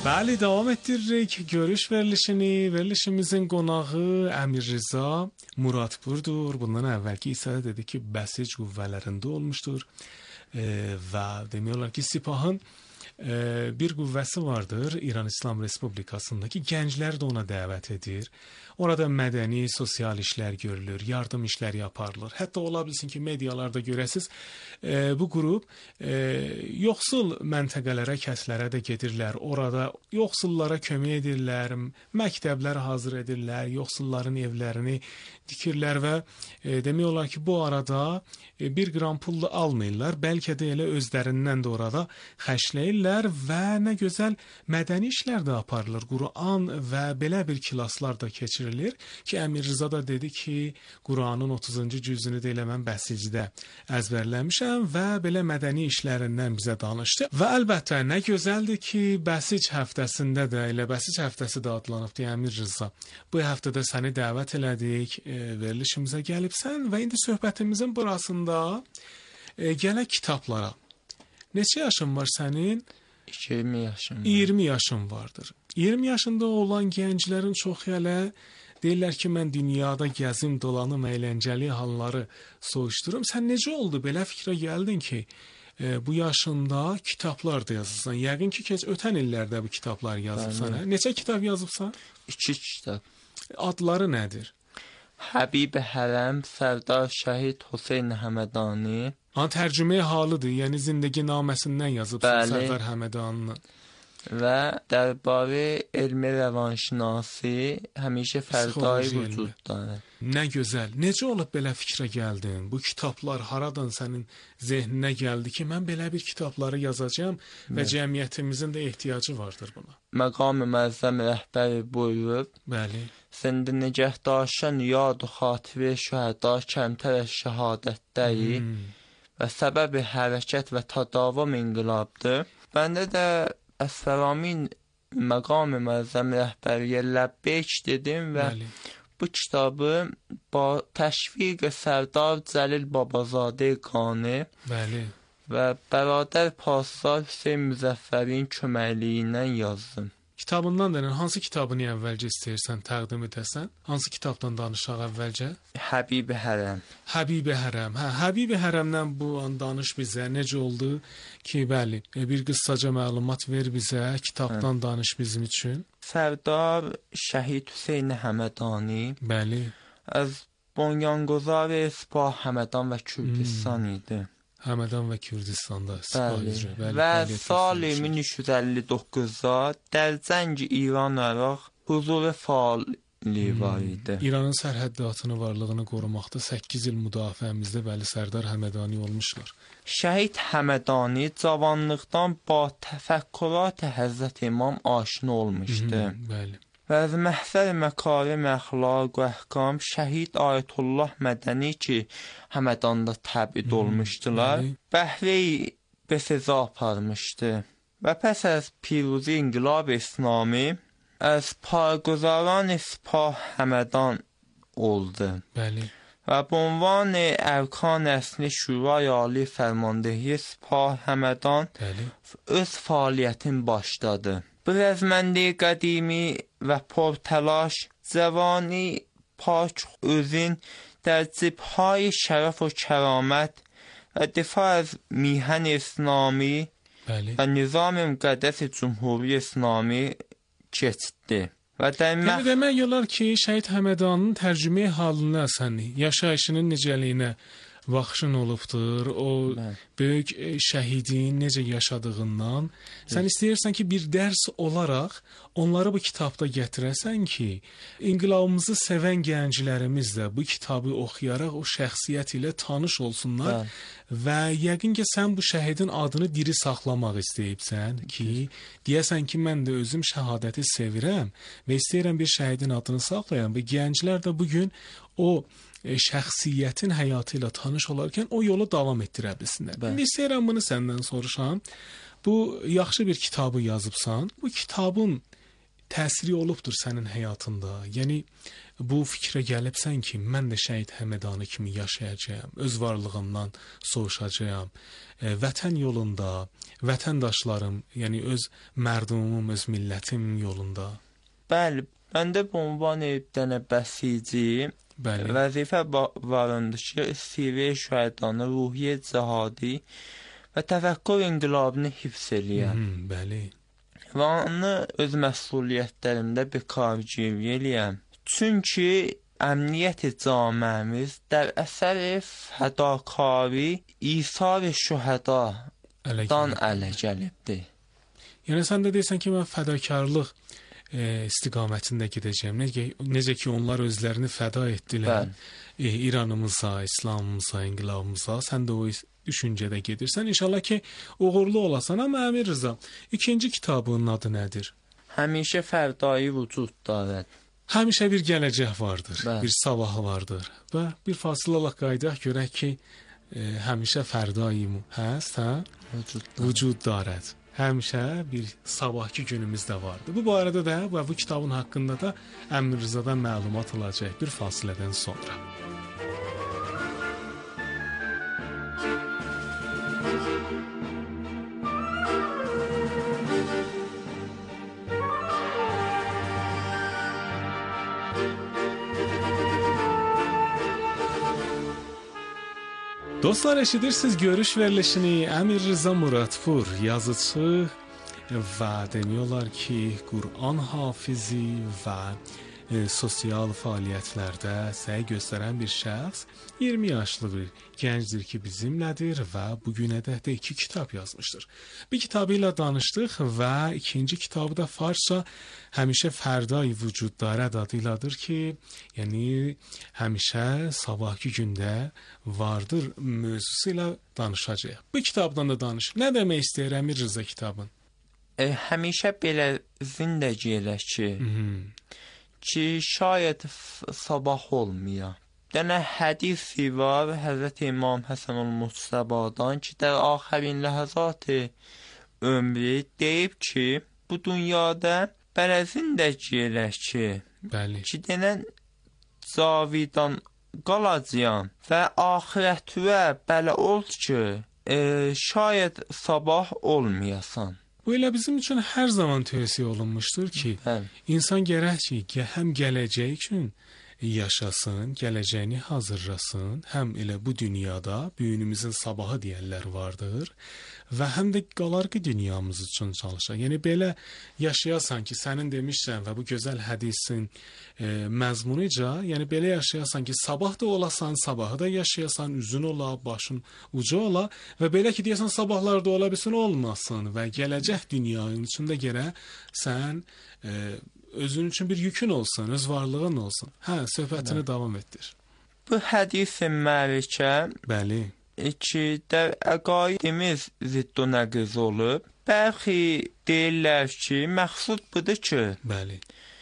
[SPEAKER 8] Bəli, davam etdiririk görüş verilişini. Verilişimizin qonağı Əmir Rza Muradpurdur. Bundan əvvəlki isə dedi ki, bəsic qüvvələrində olmuşdur e, və demiyorlar ki, Sipahın e, bir qüvvəsi vardır İran İslam Respublikasındakı, gənclər də ona dəvət edir. Orada mədəni, sosial işlər görülür, yardım işləri aparılır. Hətta ola bilsin ki, medialarda görəsiz, e, bu qrup e, yoxsul məntəqələrə, kəslərə də gedirlər. Orada yoxsullara kömək edirlər, məktəblər hazır edirlər, yoxsulların evlərini dikirlər və e, demək olar ki, bu arada e, bir qram pul da almayırlar. Bəlkə də elə özlərindən də orada xərcləyirlər və nə gözəl mədəni işlər də aparılır. Quran və belə bir kilaslar da keçirilir ki, Əmir Rza da dedi ki, Quranın otuzuncu cüzünü də elə mən bəsicdə əzbərləmişəm və belə mədəni işlərindən bizə danışdı. Və əlbəttə nə gözəldir ki, bəsic həftəsində də elə bəsic həftəsi də adlanıbdır Əmir Rza. Bu həftədə səni dəvət elədik, e, verilişimizə gəlibsən və indi söhbətimizin burasında e, gələk kitablara. Neçə yaşın var sənin?
[SPEAKER 10] iyirmi yaşım var.
[SPEAKER 8] iyirmi yaşın vardır. iyirmi yaşında olan gənclərin çoxu elə deyirlər ki, mən dünyada gəzim, dolanım, əyləncəli halları soğuşdurum. Sən necə oldu? Belə fikrə gəldin ki, e, bu yaşında kitablar da yazırsan. Yəqin ki, keç ötən illərdə bu kitablar yazıbsan. Hə? Neçə kitab yazıbsan?
[SPEAKER 10] İki kitab.
[SPEAKER 8] Adları nədir?
[SPEAKER 10] Həbib Hərəm, Sərdar Şəhid Hüseyn Həmədani.
[SPEAKER 8] Ha, tərcüməyə halıdır, yəni zindəgi naməsindən yazıbsan
[SPEAKER 10] Bəli.
[SPEAKER 8] Sərdar Həmədanını.
[SPEAKER 10] Və dərbarə elmi rəvanşinasi həmişə fərdai vücuddadır.
[SPEAKER 8] Nə gözəl. Necə olub belə fikrə gəldin? Bu kitablar haradan sənin zehninə gəldi ki, mən belə bir kitabları yazacağam və Bəli. Cəmiyyətimizin də ehtiyacı vardır buna?
[SPEAKER 10] Məqam-ı məzzəm rəhbəri buyurub,
[SPEAKER 8] Bəli.
[SPEAKER 10] Zində nigəhdaşən yad-ı xatirə şühəda kəmtər şəhadətdəyi hmm. və səbəbi hərəkət və tadavam inqilabdır. Bəndə də Əsfəramin məqam-ı məzzəm rəhbəriyə ləbbeyk dedim və Bəli. Bu kitabı ba təşviq Sərdar Cəlil Babazadə Qani Bəli. Və bərabər Pasdar Hüseyn Müzəffərin köməkliyi ilə yazdım. Kitabından da hansı kitabını əvvəlcə istəyirsən təqdim edəsən? Hansı kitabdan danışaq əvvəlcə? Həbib Hərəm. Həbib Hərəm. Hə, Həbib Hərəmdən bu an danış bizə. Necə oldu ki, bəli, bir qıssaca məlumat ver bizə, kitabdan hə. Danış bizim üçün. Sərdar Şəhid Hüseyn Həmədani. Bəli. Az Bonyangozar Sipah Həmədan və Kürdistan hmm. idi. Həmədan və Kürdistanda bəli. Bəli, və sal min üç yüz əlli doqquzda Dərcəng İran Əraq huzuru faali var idi.
[SPEAKER 8] Hmm. İranın sərhəddatını, varlığını qorumaqda səkkiz il müdafiəmizdə bəli Sərdar Həmədani olmuşlar.
[SPEAKER 10] Şəhid Həmədani cavanlıqdan ba təfəkkürat Həzrət İmam aşina olmuşdu.
[SPEAKER 8] Hmm, bəli.
[SPEAKER 10] Və az məhsər məkarim əxlaq və əhkam Şəhid Ayətullah Mədəni ki, Həmədanda təbid hmm, olmuşdular, Bəhri beseza aparmışdı. Və pəs az piruzi inqilab İslami, az parqüzaran Sipah Həmədan oldu.
[SPEAKER 8] Bəli.
[SPEAKER 10] Və bu ünvan Ərkan Əsli Şurayı Ali Fərmandehi Sipah Həmədan Bəli. Öz fəaliyyətin başladı. Bu rəzməndi qədimi və portəlaş, cəvani pak özün در جبههای شرف و کرامت و دفاع از میهن اسلامی
[SPEAKER 8] بله.
[SPEAKER 10] و نظام مقدس جمهوری اسلامی keçdi. Və
[SPEAKER 8] demək yəni demək olar ki, Şəhid Həmədanın tərcümə halına sən yaşayışının necəliyinə baxışın olubdur. O Mən. böyük şəhidin necə yaşadığından sən evet. istəyirsən ki, bir dərs olaraq onları bu kitabda gətirəsən ki, inqilabımızı sevən gənclərimiz də bu kitabı oxuyaraq o şəxsiyyət ilə tanış olsunlar. Mən. Və yəqin ki, sən bu şəhidin adını diri saxlamaq istəyibsən ki, deyəsən ki, mən də özüm şəhadəti sevirəm və istəyirəm bir şəhidin adını saxlayam və gənclər də bugün o e, şəxsiyyətin həyatı ilə tanış olarkən o yolu davam etdirə bilsinlər. İndi istəyirəm bunu səndən soruşam. Bu yaxşı bir kitabı yazıbsan. Bu kitabın təsiri olubdur sənin həyatında? Yəni bu fikrə gəlibsən ki, mən də şəhid Həmədanı kimi yaşayacağam, öz varlığımdan soğuşacağam, e, vətən yolunda, vətəndaşlarım, yəni öz mərdumum, öz millətim yolunda.
[SPEAKER 10] Bəli, mən də bu ünvan edənə bəsici
[SPEAKER 8] Bəli.
[SPEAKER 10] vəzifə varındır ki, Sivri şəhədanı, ruhiyyə cihadi və təfəkkür inqilabını hifz eləyəm.
[SPEAKER 8] Hmm, bəli.
[SPEAKER 10] Və onu öz məsuliyyətlərimdə bir kavciyyə eləyəm. Çünki əmniyyət-i camiəmiz در əsər fədakari İsar şühədadan ələ gəlibdir.
[SPEAKER 8] Yəni sən də deyirsən ki, mən fədakarlıq e, istiqamətində gedəcəyim. Necə, necə ki onlar özlərini fəda etdilər e, İranımıza, İslamımıza, inqilabımıza, sən də o düşüncədə gedirsən. İnşallah ki, uğurlu olasan. Amma Əmir Rıza, ikinci kitabının adı nədir?
[SPEAKER 10] Həmişə fərdayı vücud darət.
[SPEAKER 8] Həmişə bir gələcək vardır,
[SPEAKER 10] Bəli.
[SPEAKER 8] bir sabah vardır. Və bir fasilə qaydaq görək ki, e, həmişə fərdayı həst, hə?
[SPEAKER 10] Vücud,
[SPEAKER 8] vücud darət. Həmişə bir sabahki günümüz də vardır. Bu barədə də və bu kitabın haqqında da Əmir Rızadan məlumat alacaq bir fasilədən sonra. Dostlar, eşidirsiniz görüş verilişini. Əmir Rıza Muradpur, yazıcı və demək olar ki, Quran hafizi və e, sosial fəaliyyətlərdə səy göstərən bir şəxs, iyirmi yaşlı bir gəncdir ki, bizimlədir və bu günədək də iki kitab yazmışdır. Bir kitabı ilə danışdıq və ikinci kitabı da Farsça həmişə fərdai vücud darət adıyladır ki, yəni həmişə sabahki gündə vardır mövzusu ilə danışacaq. Bu kitabdan da danış. Nə demək istəyir Əmir Rıza kitabın?
[SPEAKER 10] E, həmişə belə zindəci elə ki, ki şayət sabah olmaya. Dənə hədisi var Həzrət İmam Həsənul Muctabadan ki, der axərin ləhəzat-ı ömrü deyib ki, bu dünyada belə zindəci elə ki,
[SPEAKER 8] Bəli.
[SPEAKER 10] ki, denən cavidan qalacağam və axirətüvə belə ol ki, e, şayət sabah olmayasan.
[SPEAKER 8] Bu elə bizim üçün hər zaman tövsiyə olunmuşdur ki,
[SPEAKER 10] Hə.
[SPEAKER 8] insan gərək ki, həm gələcək üçün yaşasın, gələcəyini hazırlasın, həm elə bu dünyada büyünümüzün sabahı deyənlər vardır və həm də qalarqı dünyamız üçün çalışır. Yəni belə yaşayasan ki, sənin demişsən və bu gözəl hədisin e, məzmunuca, yəni belə yaşayasan ki, sabah da olasan, sabahı da yaşayasan, üzün ola, başın ucu ola və belə ki, deyəsən sabahlarda ola bilsin, olmasın və gələcək dünyanın içində gərək sən e, özün üçün bir yükün olsun, öz varlığın olsun. Hə, söhbətini Bəli. davam etdir.
[SPEAKER 10] Bu hədis-i mərikə
[SPEAKER 8] Bəli.
[SPEAKER 10] ki, der əqaidimiz ziddu nəqiz olub. Bəlkə deyirlər ki, məqsud budur ki,
[SPEAKER 8] Bəli.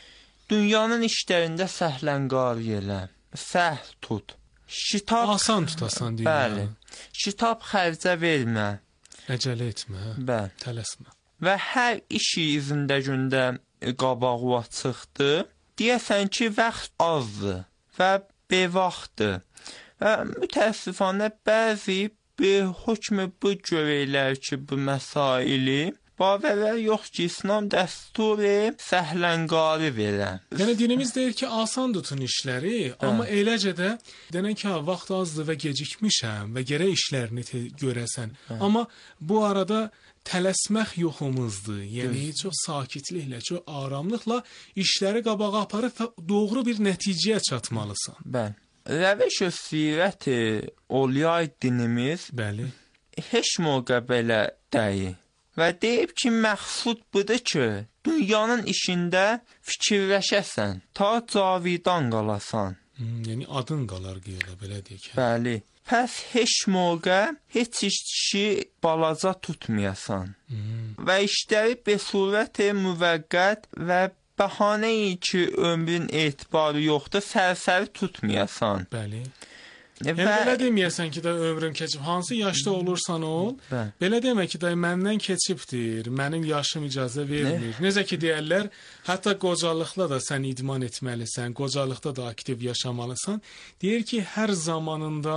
[SPEAKER 10] dünyanın işlərində səhlənqar elə, səhl tut. Şitab
[SPEAKER 8] asan tutasan dünya.
[SPEAKER 10] Bəli. Şitab xərcə vermə.
[SPEAKER 8] Əcələ etmə.
[SPEAKER 10] Bəli.
[SPEAKER 8] Tələsmə.
[SPEAKER 10] Və hər işi izində gündə qabağa çıxdı. Deyəsən ki, vaxt azdır və bevaxtdır. Və mütəəssifanə bəzi bir hökmü bu görürlər ki, bu məsaili Bavərlər yox ki, İslam dəsturi səhlənqarı verən.
[SPEAKER 8] Yəni dinimiz deyir ki, asan tutun işləri, hə. Amma eləcə də denən ki, vaxt azdır və gecikmişəm və gərək işlərini görəsən. Hə. Amma bu arada tələsmək yoxumuzdur. Yəni Düz. çox sakitliklə, çox aramlıqla işləri qabağa aparıb və doğru bir nəticəyə çatmalısan.
[SPEAKER 10] Bəli. Rəviş-i sirət-i olyay dinimiz
[SPEAKER 8] Bəli.
[SPEAKER 10] heç moqə belə deyil. Və deyib ki, məqsud budur ki, dünyanın işində fikirləşəsən, ta cavidan qalasan.
[SPEAKER 8] Hmm, yəni adın qalar qıyıla, belə deyək.
[SPEAKER 10] Bəli. Pəs heç moqə heç işi balaca tutmayasan. Hmm. Və işləri bir surət-i müvəqqət və bəhanəyi ki, ömrün etibarı yoxdur, sərsəri tutmayasan.
[SPEAKER 8] Bəli. Yəni belə deməyəsən ki, də ömrün keçib, hansı yaşda olursan ol, Bə. belə demək ki, də məndən keçibdir, mənim yaşım icazə vermir. Ne? Necə ki deyərlər, hətta qocalıqda da sən idman etməlisən, qocalıqda da aktiv yaşamalısan. Deyir ki, hər zamanında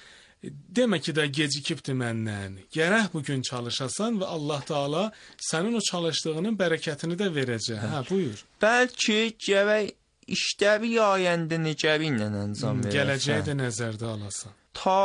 [SPEAKER 8] demək ki də gecikibdir məndən. Gərək bugün çalışasan və Allah Taala sənin o çalışdığının bərəkətini də verəcək. Hə, buyur.
[SPEAKER 10] Bəlkə gərək işləri ayəndə necəri ilə əncam verəsən.
[SPEAKER 8] Gələcəyi də nəzərdə alasan.
[SPEAKER 10] Ta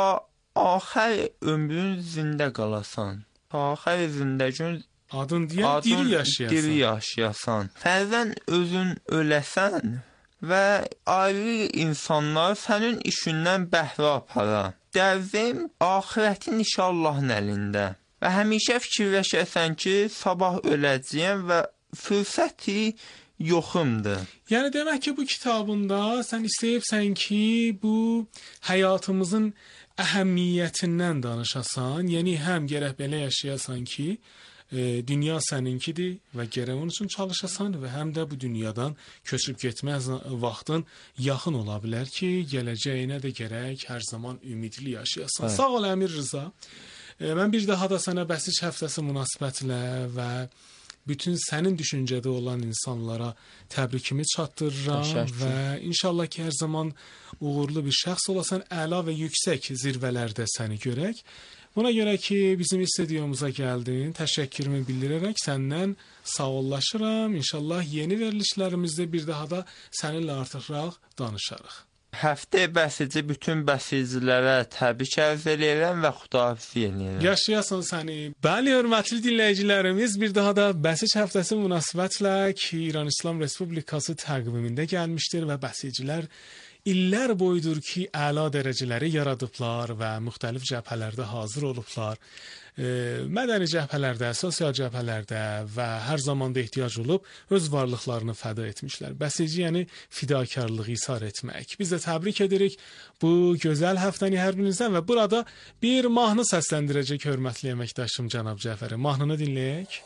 [SPEAKER 10] axır ömrün zində qalasan. Ta axır zindəgün
[SPEAKER 8] adın deyən diri yaşayasan.
[SPEAKER 10] Diri yaşayasan. Fərdən özün öləsən və ayrı insanlar sənin işindən bəhrə apara. Dəvim axirətin inşallahın əlində. Və həmişə fikirləşəsən ki, sabah öləcəyəm və fürsəti yoxumdur.
[SPEAKER 8] Yəni demək ki, bu kitabında sən istəyibsən ki, bu həyatımızın əhəmiyyətindən danışasan, yəni həm gərək belə yaşayasan ki, e, dünya səninkidir və gərək onun üçün çalışasan və həm də bu dünyadan köçüb getməz vaxtın yaxın ola bilər ki, gələcəyinə də gərək hər zaman ümidli yaşayasan. Hə. Sağ ol Əmir Rıza. E, mən bir daha da sənə Bəsic həftəsi münasibətilə və bütün sənin düşüncədə olan insanlara təbrikimi çatdırıram Təşəkkür. Və inşallah ki, hər zaman uğurlu bir şəxs olasan, əla və yüksək zirvələrdə səni görək. Buna görə ki, bizim stüdyomuza gəldin, təşəkkürümü bildirərək səndən sağollaşıram. İnşallah yeni verilişlərimizdə bir daha da səninlə artıraq danışarıq.
[SPEAKER 10] Həftə bəsici bütün bəsicilərə təbrik ərz edirəm və xudahafiz edirəm.
[SPEAKER 8] Yaşayasan səni. Bəli, hörmətli dinləyicilərimiz, bir daha da Bəsic həftəsi münasibətlə ki, İran İslam Respublikası təqvimində gəlmişdir və bəsicilər illər boyudur ki, əla dərəcələri yaradıblar və müxtəlif cəbhələrdə hazır olublar. E, mədəni cəbhələrdə, sosial cəbhələrdə və hər zamanda ehtiyac olub öz varlıqlarını fəda etmişlər. Bəsici, yəni fidakarlığı isar etmək. Biz də təbrik edirik bu gözəl həftəni hər birinizdən və burada bir mahnı səsləndirəcək hörmətli əməkdaşım cənab Cəfəri. Mahnını dinləyək.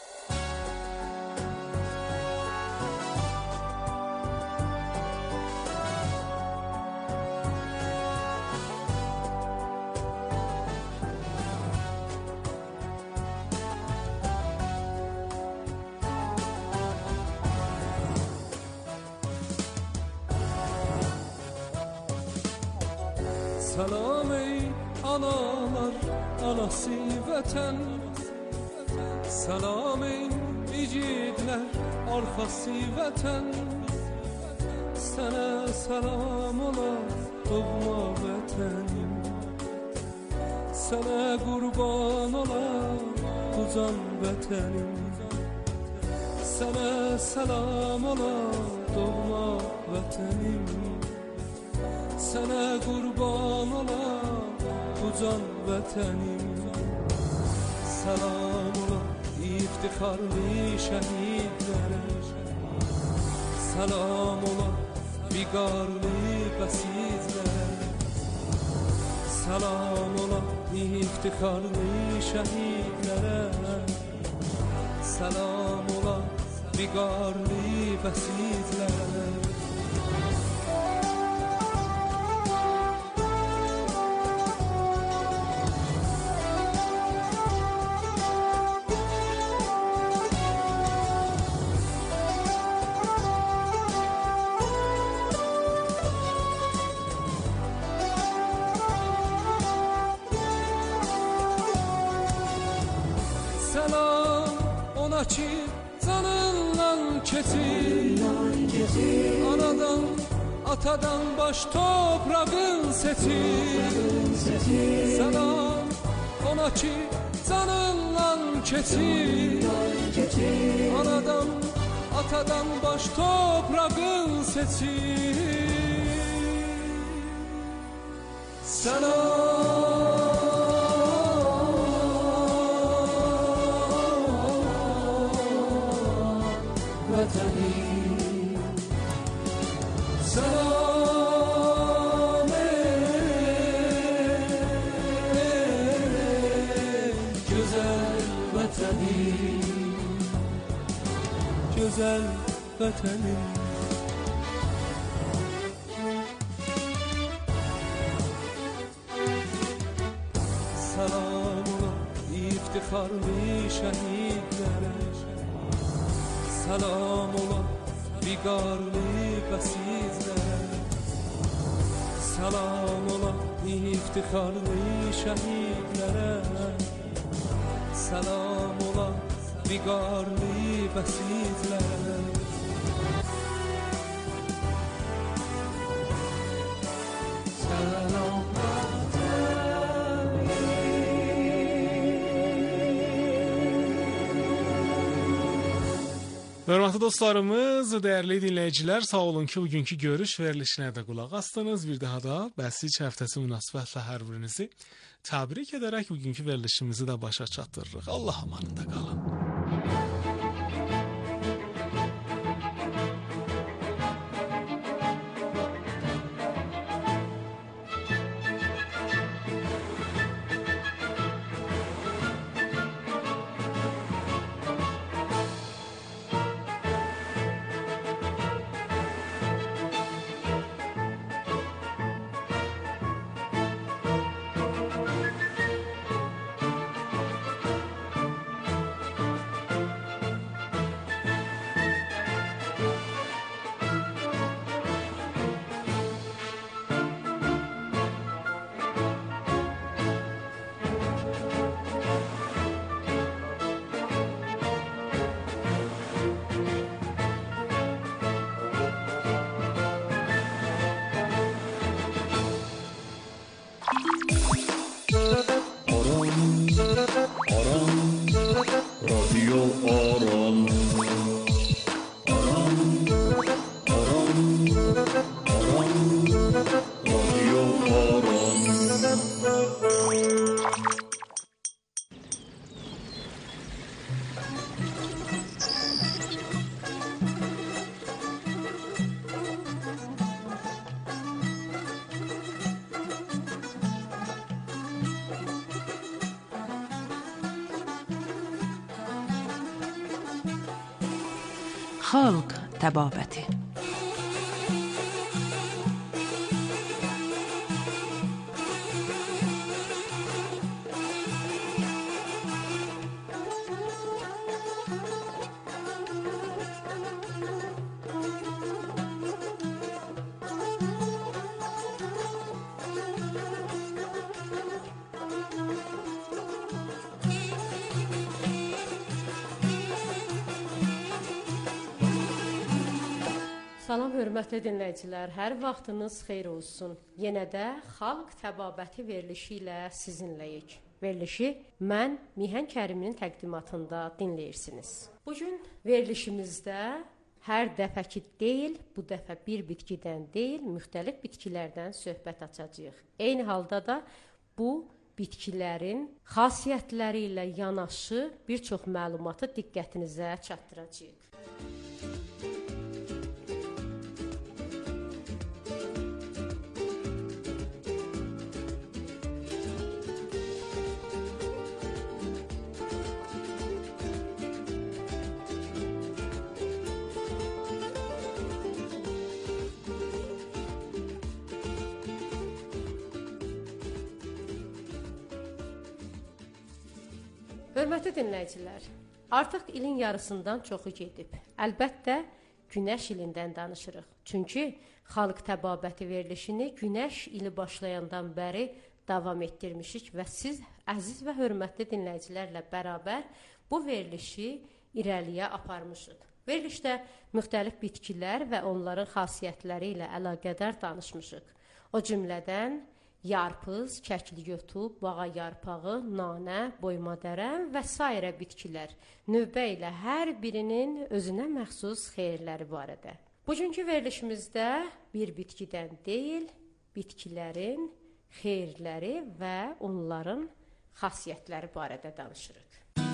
[SPEAKER 11] Salam ey analar, anası vətən. Salam ey igidlər, arxası vətən. Sənə salam ola doğma vətənim. Sənə qurban ola bu can vətənim. Sənə salam ola doğma vətənim. Sənə qurban ola bu can vətənim. Salam ola iftixarlı şəhidlərə. Salam ola biqarlı bəsizlərə. Salam ola iftixarlı şəhidlərə. Salam ola biqarlı bəsizlərə. Ki canından keçir, anadan atadan baş toprağın seçir. Selam ona ki canından keçir, anadan atadan baş toprağın seçir. Selam vətənim. Salam ey, gözəl vətənim. Gözəl vətənim. سلام ola iftixarlı şəhidlərə, salam ola viqarlı qəsidlərə, salam ola iftixarlı şəhidlərə, salam ola viqarlı qəsidlərə.
[SPEAKER 8] Hörmətli dostlarımız, dəyərli dinləyicilər, sağ olun ki, bugünkü görüş verilişinə də qulaq astınız. Bir daha da Bəsic həftəsi münasibətlə hər birinizi təbrik edərək bugünkü verilişimizi də başa çatdırırıq. Allah amanında qalın.
[SPEAKER 3] Xalq təbabəti.
[SPEAKER 12] Salam hörmətli dinləyicilər, hər vaxtınız xeyir olsun. Yenə də Xalq Təbabəti verilişi ilə sizinləyik. Verilişi mən Mihan Kərimin təqdimatında dinləyirsiniz. Bugün verilişimizdə hər dəfəki deyil, bu dəfə bir bitkidən deyil, müxtəlif bitkilərdən söhbət açacağıq. Eyni halda da bu bitkilərin xasiyyətləri ilə yanaşı bir çox məlumatı diqqətinizə çatdıracağıq. Hörmətli dinləyicilər, artıq ilin yarısından çoxu gedib. Əlbəttə, Günəş ilindən danışırıq. Çünki Xalq Təbabəti verilişini Günəş ili başlayandan bəri davam etdirmişik və siz, əziz və hörmətli dinləyicilərlə bərabər bu verilişi irəliyə aparmışıq. Verilişdə müxtəlif bitkilər və onların xasiyyətləri ilə əlaqədar danışmışıq. O cümlədən yarpız, kəkliyotu, bağa yarpağı, nanə, boymadərən və s. bitkilər növbə ilə hər birinin özünə məxsus xeyirləri barədə. Bugünkü verilişimizdə bir bitkidən deyil, bitkilərin xeyirləri və onların xasiyyətləri barədə danışırıq.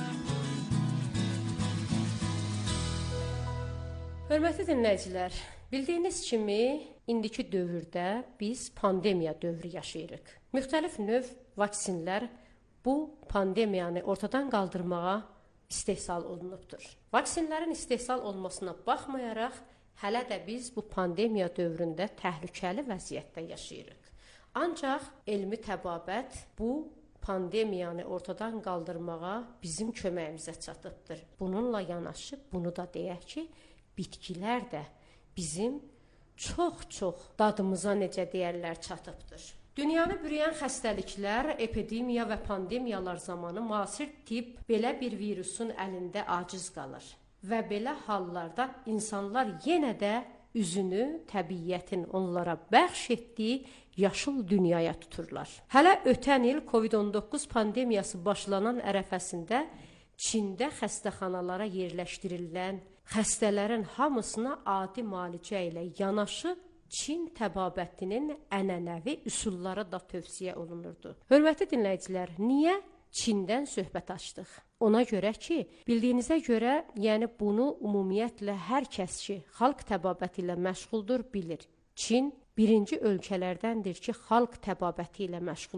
[SPEAKER 12] Hörmətli dinləyicilər, bildiyiniz kimi indiki dövrdə biz pandemiya dövrü yaşayırıq. Müxtəlif növ vaksinlər bu pandemiyanı ortadan qaldırmağa istehsal olunubdur. Vaksinlərin istehsal olmasına baxmayaraq, hələ də biz bu pandemiya dövründə təhlükəli vəziyyətdə yaşayırıq. Ancaq elmi təbabət bu pandemiyanı ortadan qaldırmağa bizim köməyimizə çatıbdır. Bununla yanaşı bunu da deyək ki, bitkilər də bizim çox-çox dadımıza necə deyərlər çatıbdır. Dünyanı bürüyən xəstəliklər, epidemiya və pandemiyalar zamanı müasir tibb belə bir virusun əlində aciz qalır. Və belə hallarda insanlar yenə də üzünü təbiətin onlara bəxş etdiyi yaşıl dünyaya tuturlar. Hələ ötən il kovid on doqquz pandemiyası başlanan ərəfəsində Çində xəstəxanalara yerləşdirilən xəstələrin hamısına adi müalicə ilə yanaşı Çin təbabətinin ənənəvi üsulları da tövsiyə olunurdu. Hörmətli dinləyicilər, niyə Çindən söhbət açdıq? Ona görə ki, bildiyinizə görə, yəni bunu ümumiyyətlə hər kəs ki, xalq təbabəti ilə məşğuldur, bilir. Çin birinci ölkələrdəndir ki, xalq təbabəti ilə məşğul